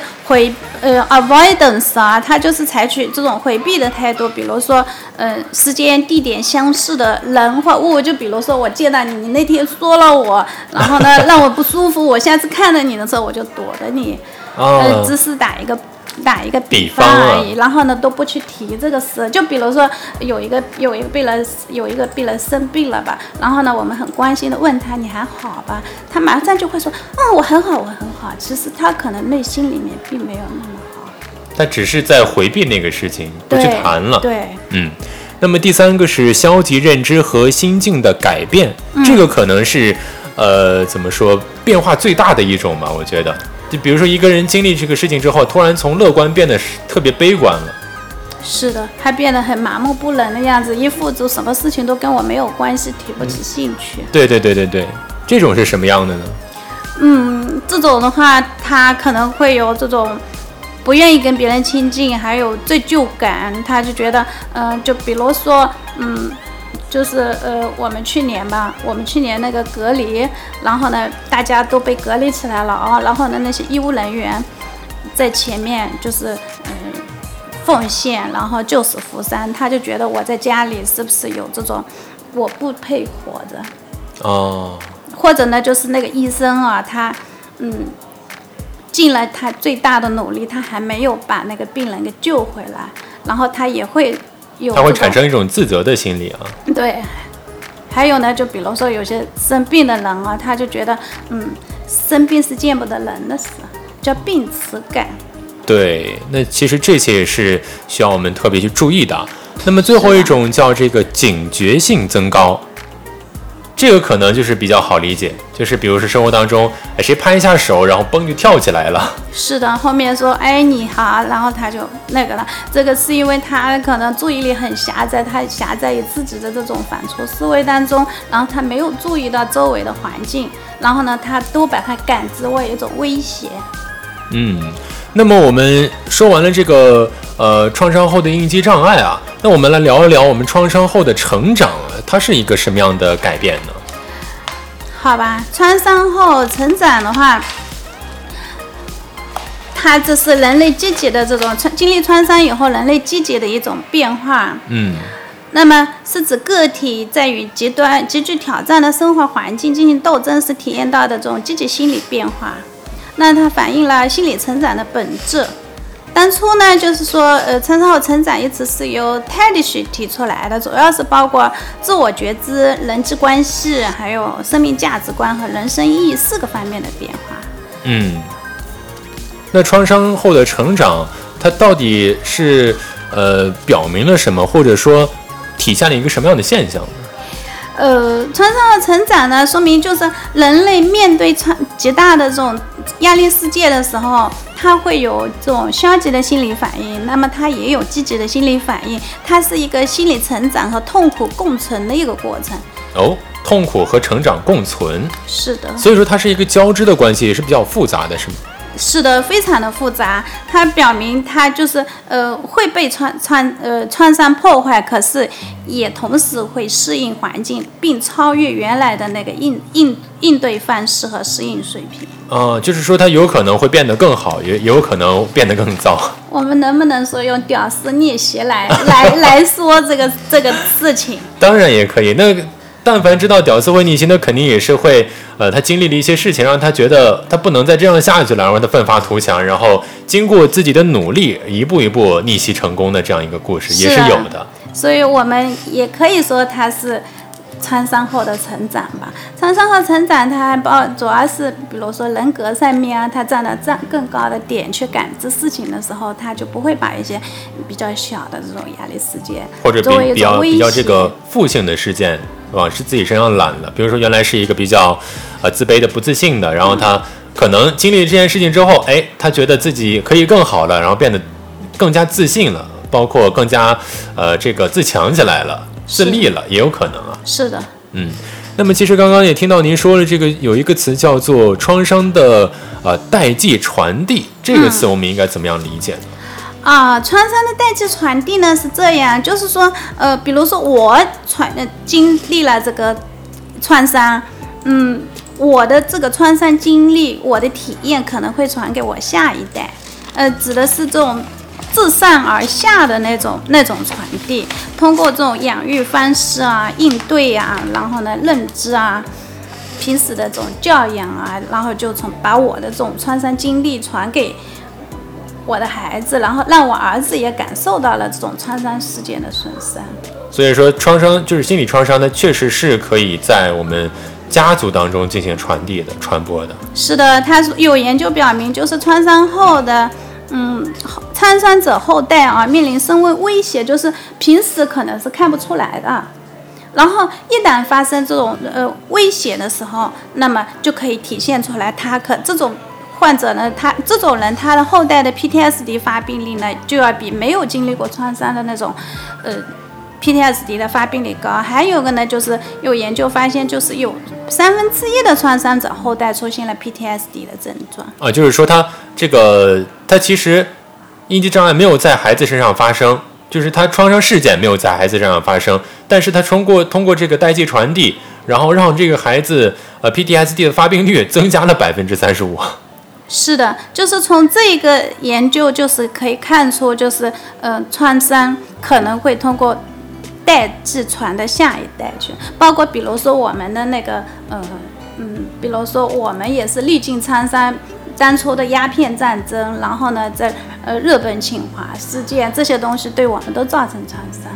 avoidance 啊，它就是采取这种回避的态度。比如说，时间地点相似的人或物，就比如说我见到你，你那天说了我，然后呢让我不舒服，我下次看到你的时候我就躲着你。只是打一个比方而已，然后呢都不去提这个事。就比如说有一个病人生病了吧，然后呢我们很关心的问他你还好吧，他马上就会说我很好。其实他可能内心里面并没有那么好， 他只是在回避那个事情，不去谈了。 对。 那么第3个是消极认知和心境的改变，这个可能是怎么说变化最大的一种吧，我觉得。就比如说一个人经历这个事情之后，突然从乐观变得特别悲观了。 是的，他变得很麻木不仁的样子，一副就什么事情都跟我没有关系，提不起兴趣。 对，这种是什么样的呢？ 这种的话，他可能会有这种不愿意跟别人亲近，还有罪疚感。他就觉得，就比如说，就是我们去年那个隔离，然后呢大家都被隔离起来了然后呢那些医务人员在前面就是奉献，然后救死扶伤，他就觉得我在家里是不是有这种我不配活着。或者呢就是那个医生他尽了他最大的努力，他还没有把那个病人给救回来，然后他也会他会产生一种自责的心理啊。 对，还有呢，就比如说有些生病的人他就觉得生病是见不得人的事，叫病耻感。 对，那其实这些也是需要我们特别去注意的。那么最后一种叫这个警觉性增高，这个可能就是比较好理解，就是比如说生活当中，谁拍一下手，然后嘣就跳起来了。 是的，后面说哎你好，然后他就那个了。这个是因为他可能注意力很狭窄，他狭窄于自己的这种反刍思维当中，然后他没有注意到周围的环境，然后呢，他都把它感知为一种威胁。 那么我们说完了这个创伤后的应激障碍啊，那我们来聊一聊我们创伤后的成长，它是一个什么样的改变呢？ 好吧，创伤后成长的话，它这是人类积极的这种经历创伤以后人类积极的一种变化。那么是指个体在与极具挑战的生活环境进行斗争时体验到的这种积极心理变化。那它反映了心理成长的本质。当初呢，就是说，创伤后成长一词是由泰迪许提出来的，主要是包括自我觉知、人际关系，还有生命价值观和人生意义4个方面的变化。 那创伤后的成长，它到底是表明了什么，或者说体现了一个什么样的现象呢？ 创伤后成长呢，说明就是人类面对极大的这种压力世界的时候，他会有这种消极的心理反应，那么他也有积极的心理反应，它是一个心理成长和痛苦共存的一个过程。 痛苦和成长共存，是的， 所以说它是一个交织的关系，也是比较复杂的，是吗？ 是的，非常的复杂。它表明它就是会被创伤破坏，可是也同时会适应环境，并超越原来的那个应对方式和适应水平。 就是说它有可能会变得更好，也有可能变得更糟。 我们能不能说用屌丝逆袭来说这个事情？ 当然也可以。那但凡知道屌丝会逆袭，那肯定也是会，他经历了一些事情，让他觉得他不能再这样下去了，然后他奋发图强，然后经过自己的努力，一步一步逆袭成功的这样一个故事也是有的。 所以我们也可以说他是创伤后的成长吧。创伤后成长，它主要是比如说人格上面啊，他站到更高的点去感知事情的时候，他就不会把一些比较小的这种压力事件或者比较这个负性的事件往自己身上揽了。比如说原来是一个比较自卑的、不自信的，然后他可能经历这件事情之后，他觉得自己可以更好了，然后变得更加自信了，包括更加这个自强起来了，自立了，也有可能啊。 是的。 那么其实刚刚也听到您说了，这个有一个词叫做创伤的代际传递，这个词我们应该怎么样理解呢？ 创伤的代际传递呢是这样，就是说，比如说我经历了这个创伤，我的这个创伤经历，我的体验可能会传给我下一代，指的是这种自上而下的那种传递，通过这种养育方式啊、应对啊，然后呢认知啊、平时的这种教养啊，然后就把我的这种创伤经历传给我的孩子，然后让我儿子也感受到了这种创伤事件的损伤。 所以说创伤就是心理创伤，它确实是可以在我们家族当中进行传递的、传播的。是的，它有研究表明，就是创伤后的创伤者后代啊，面临生命威胁，就是平时可能是看不出来的，然后一旦发生这种威胁的时候，那么就可以体现出来，这种患者呢，这种人他的后代的 PTSD 发病率呢，就要比没有经历过创伤的那种PTSD 的发病率高。还有个呢，就是有研究发现，就是有1/3的创伤者后代出现了 PTSD 的症状。 就是说他其实应激障碍没有在孩子身上发生，就是他创伤事件没有在孩子身上发生，但是他通过这个代际传递，然后让这个孩子PTSD 的发病率增加了35%。 是的，就是从这个研究就是可以看出，就是创伤可能会通过代际传到下一代去，包括比如说我们的那个比如说我们也是历经创伤，当初的鸦片战争，然后呢在日本侵华事件，这些东西对我们都造成创伤。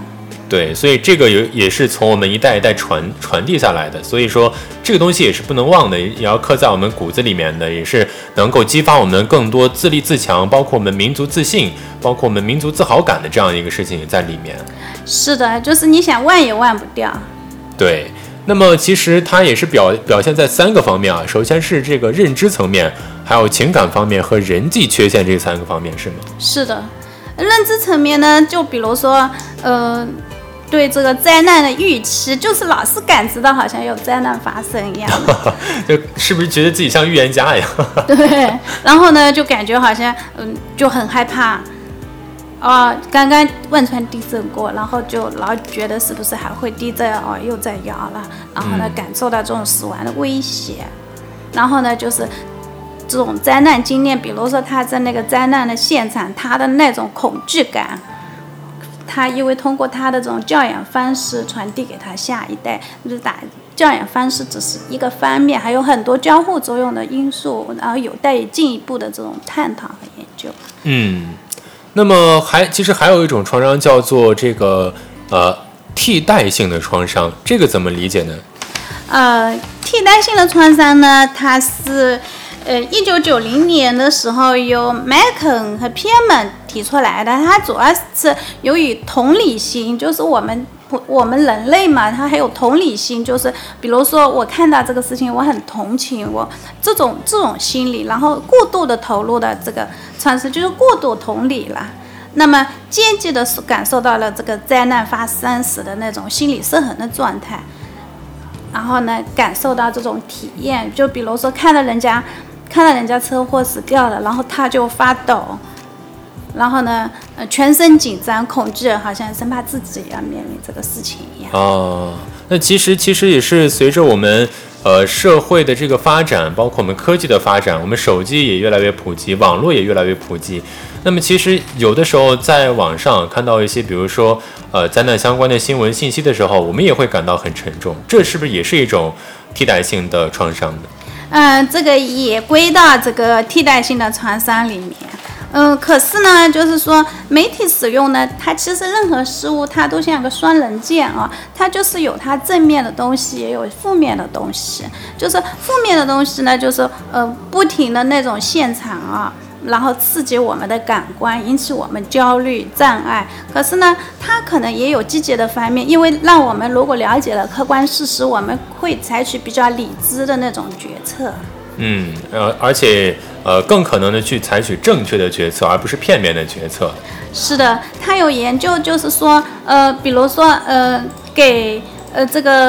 对，所以这个也是从我们一代一代传递下来的，所以说这个东西也是不能忘的，也要刻在我们骨子里面的，也是能够激发我们更多自立自强，包括我们民族自信，包括我们民族自豪感的这样一个事情也在里面。 是的，就是你想忘也忘不掉。 对，那么其实它也是表现在3个方面啊，首先是这个认知层面，还有情感方面和人际缺陷这3个方面，是吗？是的，认知层面呢，就比如说对这个灾难的预期，就是老是感知到好像有灾难发生一样就是不是觉得自己像预言家一样对，然后呢就感觉好像就很害怕刚刚汶川地震过，然后就老觉得是不是还会地震又在摇了，然后呢感受到这种死亡的威胁，然后呢就是这种灾难经验，比如说他在那个灾难的现场，他的那种恐惧感，他因为通过他的这种教养方式传递给他下一代，就是教养方式只是一个方面，还有很多交互作用的因素，然后有待于进一步的这种探讨和研究。 那么其实还有一种创伤叫做这个替代性的创伤，这个怎么理解呢？ 替代性的创伤呢，它是1990年的时候由麦肯和皮尔曼提出来的，它主要是由于同理心，就是我们人类嘛，它还有同理心，就是比如说我看到这个事情，我很同情我这种心理，然后过度的投入的这个创伤就是过度同理了。那么间接的感受到了这个灾难发生时的那种心理失衡的状态，然后呢感受到这种体验，就比如说看到人家车祸死掉了，然后他就发抖，然后呢全身紧张恐惧，好像生怕自己也要面临这个事情一样。 那其实也是随着我们社会的这个发展，包括我们科技的发展，我们手机也越来越普及，网络也越来越普及。那么其实有的时候在网上看到一些比如说灾难相关的新闻信息的时候，我们也会感到很沉重，这是不是也是一种替代性的创伤呢？ 这个也归到这个替代性的创伤里面。可是呢，就是说媒体使用呢，它其实任何事物它都像个双刃剑它就是有它正面的东西，也有负面的东西。就是负面的东西呢，就是不停的那种现场然后刺激我们的感官，引起我们焦虑障碍。可是呢，它可能也有积极的方面，因为让我们如果了解了客观事实，我们会采取比较理智的那种决策。 而且更可能的去采取正确的决策，而不是片面的决策。 是的，他有研究，就是说比如说给这个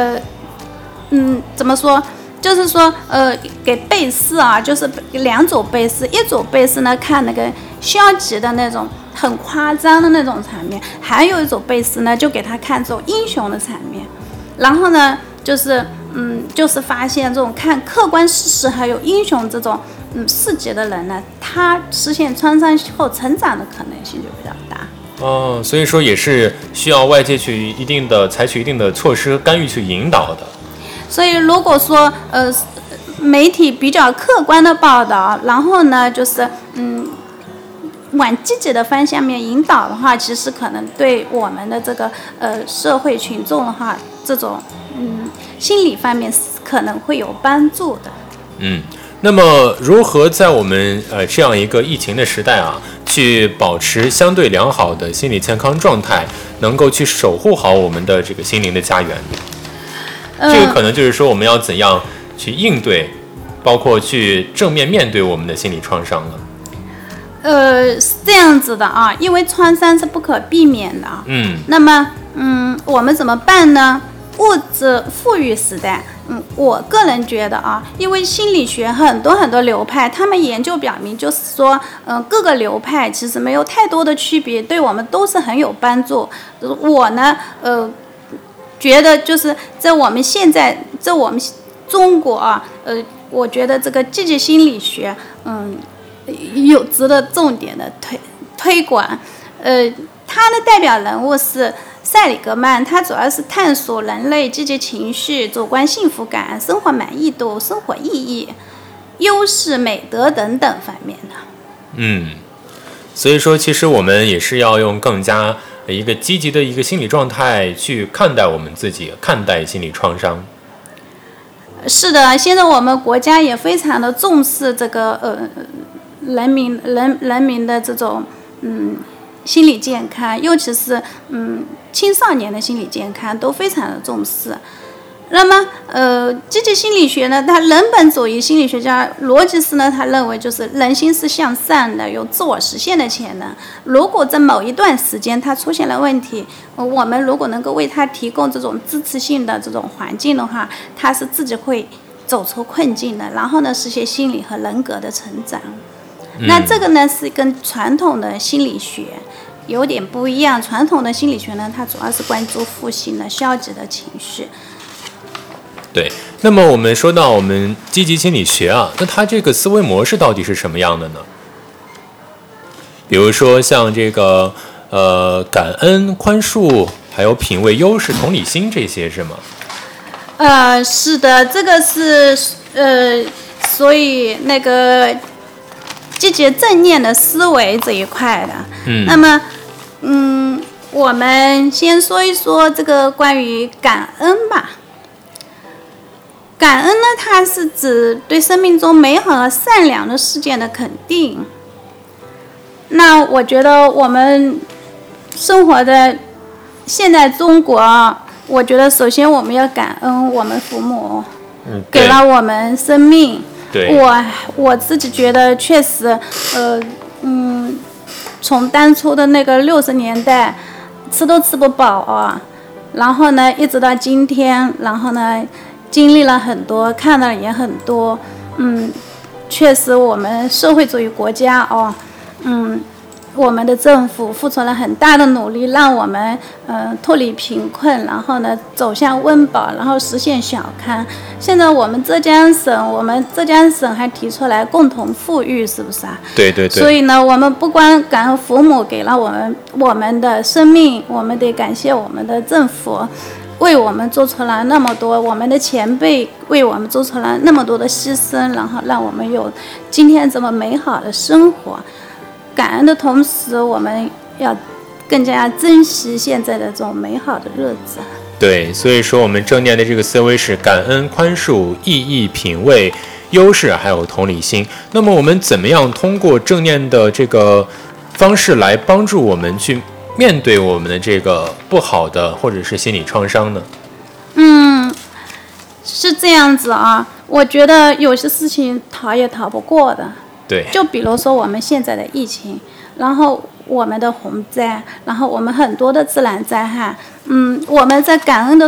怎么说？就是说给被试就是2组被试，一组被试呢看那个消极的那种很夸张的那种场面，还有一组被试呢就给他看这种英雄的场面，然后呢就是发现这种看客观事实还有英雄这种视觉的人呢，他实现创伤后成长的可能性就比较大。 所以说也是需要外界去采取一定的措施干预去引导的。 所以如果说媒体比较客观的报道，然后呢就是往积极的方向面引导的话，其实可能对我们的这个社会群众的话，这种心理方面可能会有帮助的。 那么如何在我们这样一个疫情的时代去保持相对良好的心理健康状态，能够去守护好我们的这个心灵的家园？这个可能就是说我们要怎样去应对，包括去正面面对我们的心理创伤呢？ 是这样子的因为创伤是不可避免的那么我们怎么办呢？物质富裕时代，我个人觉得因为心理学很多流派，他们研究表明，就是说各个流派其实没有太多的区别，对我们都是很有帮助。我呢觉得就是在我们中国我觉得这个积极心理学有值得重点的推广。他的代表人物是塞里格曼，他主要是探索人类积极情绪、主观幸福感、生活满意度、生活意义、优势、美德等等方面的。 所以说其实我们也是要用更加一个积极的一个心理状态去看待我们自己，看待心理创伤。 是的，现在我们国家也非常的重视这个人民的这种心理健康，尤其是青少年的心理健康都非常的重视。那么积极心理学呢，它人本主义心理学家罗辑斯呢，他认为就是人心是向上的，有自我实现的潜能。如果在某一段时间它出现了问题，我们如果能够为他提供这种支持性的这种环境的话，他是自己会走出困境的，然后呢实现心理和人格的成长。那这个呢是跟传统的心理学有点不一样。传统的心理学呢，它主要是关注负性的消极的情绪。 对，那么我们说到我们积极心理学啊，那它这个思维模式到底是什么样的呢？比如说像这个感恩、宽恕，还有品味、优势、同理心这些是吗？ 是的，这个是所以那个积极正念的思维这一块的。那么我们先说一说这个关于感恩吧。感恩呢，它是指对生命中美好和善良的事件的肯定。那我觉得我们生活的现在中国，我觉得首先我们要感恩我们父母，给了我们生命。 对， 我自己觉得确实，从当初的那个60年代，吃都吃不饱啊，然后呢，一直到今天，然后呢，经历了很多，看到也很多，确实我们社会主义国家我们的政府付出了很大的努力，让我们脱离贫困，然后呢走向温饱，然后实现小康。现在我们浙江省还提出来共同富裕，是不是啊？ 对对对。 所以呢，我们不光感恩父母给了我们的生命，我们得感谢我们的政府，为我们做出了那么多，我们的前辈为我们做出了那么多的牺牲，然后让我们有今天这么美好的生活。感恩的同时，我们要更加珍惜现在的这种美好的日子。 对，所以说我们正念的这个思维是感恩、宽恕、意义、品味、优势，还有同理心。那么我们怎么样通过正念的这个方式来帮助我们去面对我们的这个不好的或者是心理创伤呢？ 是这样子啊，我觉得有些事情逃也逃不过的。 对， 就比如说我们现在的疫情，然后我们的洪灾，然后我们很多的自然灾害，我们在感恩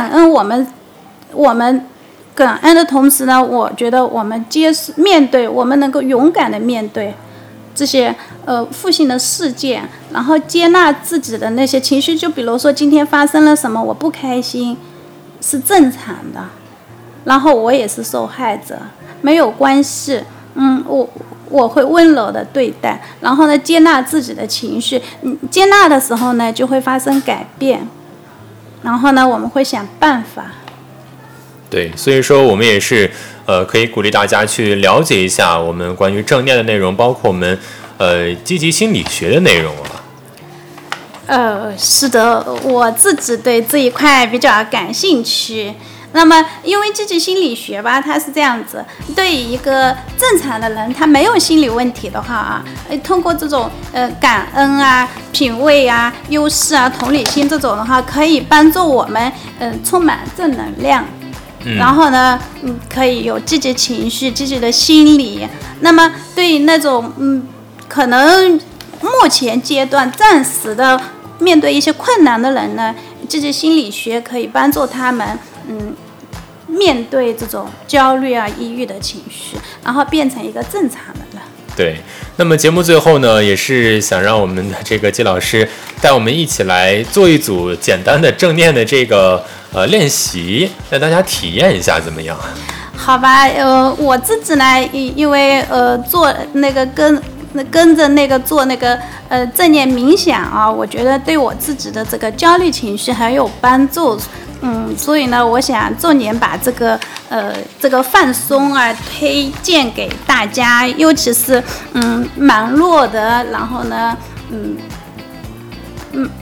的同时呢，我觉得我们面对，我们能够勇敢的面对这些负性的事件，然后接纳自己的那些情绪。就比如说今天发生了什么，我不开心是正常的，然后我也是受害者，没有关系。我会温柔的对待，然后呢，接纳自己的情绪。接纳的时候呢，就会发生改变，然后呢，我们会想办法。 对，所以说我们也是可以鼓励大家去了解一下我们关于正念的内容，包括我们积极心理学的内容啊。 是的，我自己对这一块比较感兴趣。那么，因为积极心理学吧，它是这样子，对于一个正常的人，他没有心理问题的话啊，通过这种感恩啊、品味啊、优势啊、同理心这种的话，可以帮助我们充满正能量，然后呢，可以有积极情绪、积极的心理。那么，对于那种可能目前阶段暂时的面对一些困难的人呢，积极心理学可以帮助他们面对这种焦虑啊、抑郁的情绪，然后变成一个正常的人。 对，那么节目最后呢，也是想让我们的这个季老师带我们一起来做一组简单的正念的这个练习，让大家体验一下怎么样？ 好吧，我自己呢，因为做那个跟着那个做那个正念冥想啊，我觉得对我自己的这个焦虑情绪很有帮助。所以呢，我想重点把这个放松啊推荐给大家，尤其是忙碌的，然后呢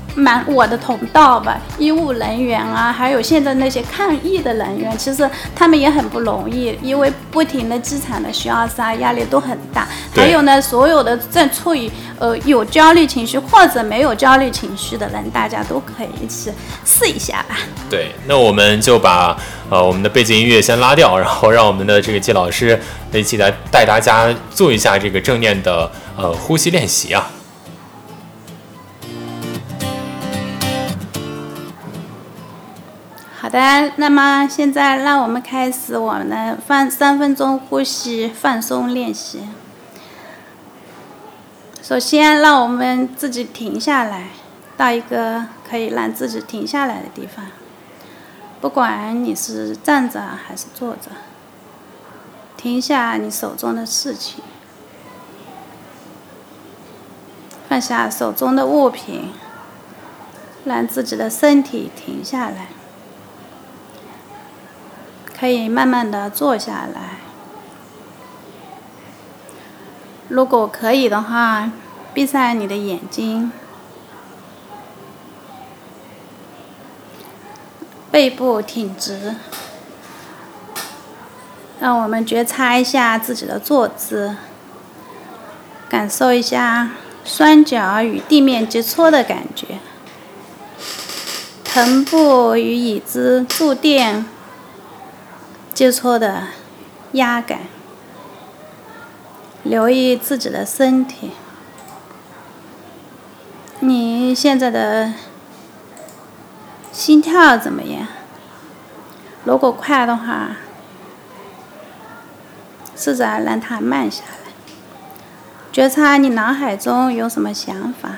我的同道吧，医务人员啊，还有现在那些抗疫的人员，其实他们也很不容易，因为不停的机场的需要杀，压力都很大。还有呢，所有的正处于有焦虑情绪或者没有焦虑情绪的人，大家都可以一起试一下吧。 对，那我们就把我们的背景音乐先拉掉，然后让我们的这个季老师一起来带大家做一下这个正念的呼吸练习啊。 好的，那么现在让我们开始我们的3分钟呼吸放松练习。首先，让我们自己停下来，到一个可以让自己停下来的地方。不管你是站着还是坐着，停下你手中的事情，放下手中的物品，让自己的身体停下来。可以慢慢的坐下来，如果可以的话，闭上你的眼睛，背部挺直，让我们觉察一下自己的坐姿，感受一下双脚与地面接触的感觉，臀部与椅子坐垫接触的压感，留意自己的身体。你现在的心跳怎么样？如果快的话，试着让它慢下来，觉察你脑海中有什么想法。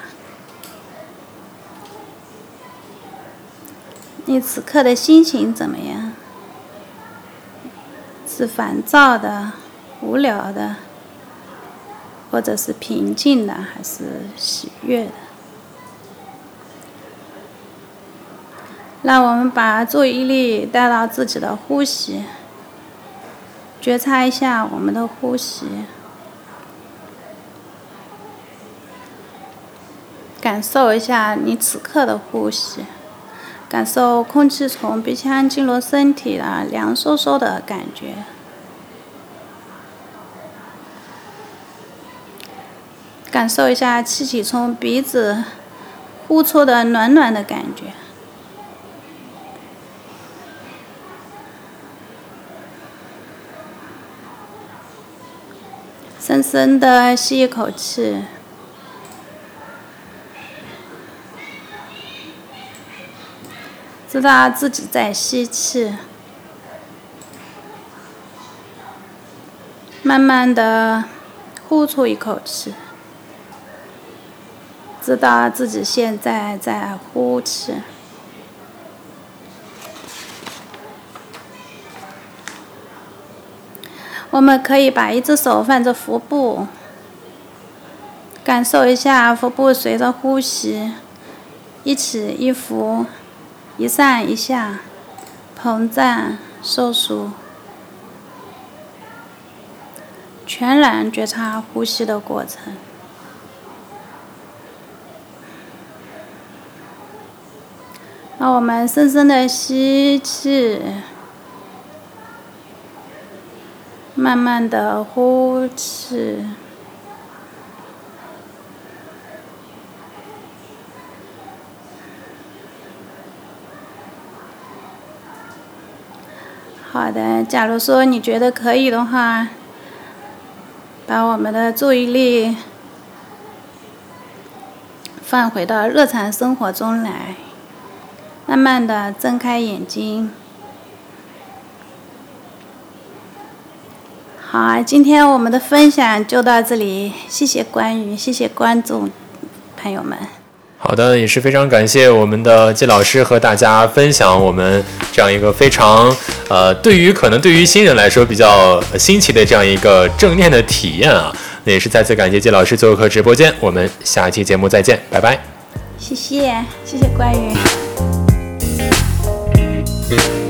你此刻的心情怎么样？是烦躁的、无聊的，或者是平静的，还是喜悦的？让我们把注意力带到自己的呼吸，觉察一下我们的呼吸，感受一下你此刻的呼吸，感受空气从鼻腔进入身体的凉飕飕的感觉，感受一下气体从鼻子呼出的暖暖的感觉。深深的吸一口气，知道自己在吸气，慢慢的呼出一口气，知道自己现在在呼气。我们可以把一只手放在腹部，感受一下腹部随着呼吸一起一伏，一上一下，膨胀收缩，全然觉察呼吸的过程。让我们深深的吸气，慢慢的呼气，好的，假如说你觉得可以的话，把我们的注意力放回到日常生活中来，慢慢的睁开眼睛。好，今天我们的分享就到这里，谢谢关羽，谢谢观众朋友们。 好的，也是非常感谢我们的季老师和大家分享我们这样一个非常可能对于新人来说比较新奇的这样一个正念的体验啊。那也是再次感谢季老师做客直播间，我们下期节目再见，拜拜。 谢谢关羽。